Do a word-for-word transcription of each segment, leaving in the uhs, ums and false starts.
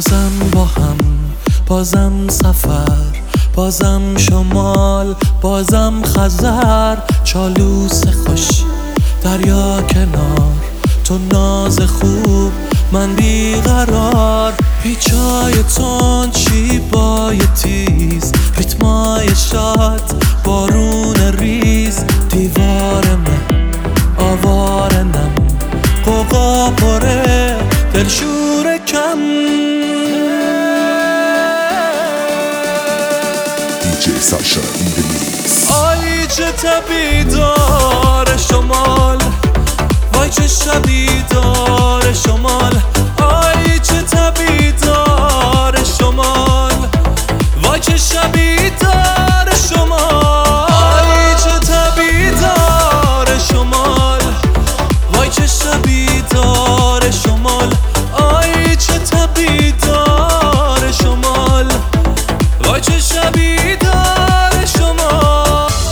بازم با هم، بازم سفر، بازم شمال، بازم خزر. چالوس خوش دریا کنار، تو ناز خوب من بیقرار. پیچای تند شیبای تیز، ریتمای شاد بارون ریز. دیوار من آوارنم، قوقا پره دلشور کم. دیجی ساشا این دی میکس. آی چه تبی دار شمال، وای چه شبی دار شمال. آی چه تبی دار شمال، وای چه شبی دار شمال. آی چه تبی دار شمال، وای چه شبی دار شمال. آی چه تبی دار شمال، وای چه شبی دار شمال.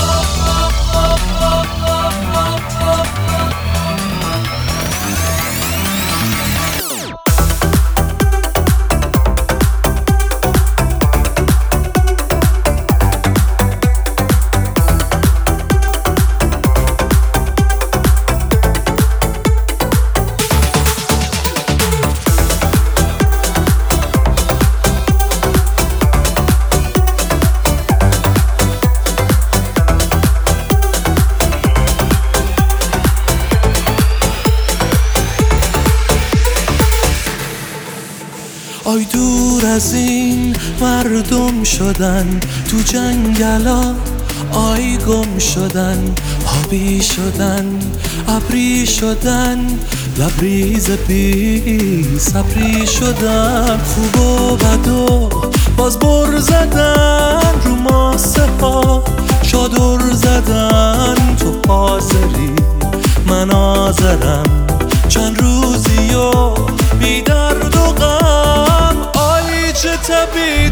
آی دور از این مردم شدن تو جنگلا، آی گم شدن آبی شدن ابری شدن. لبریز بی صبری شدن، خوب و بد و باز بر زدن رو ماسه ها. چادر زدن تو حاضری من حاضرم، چند روزی و بی درد و غم. آی چه تبی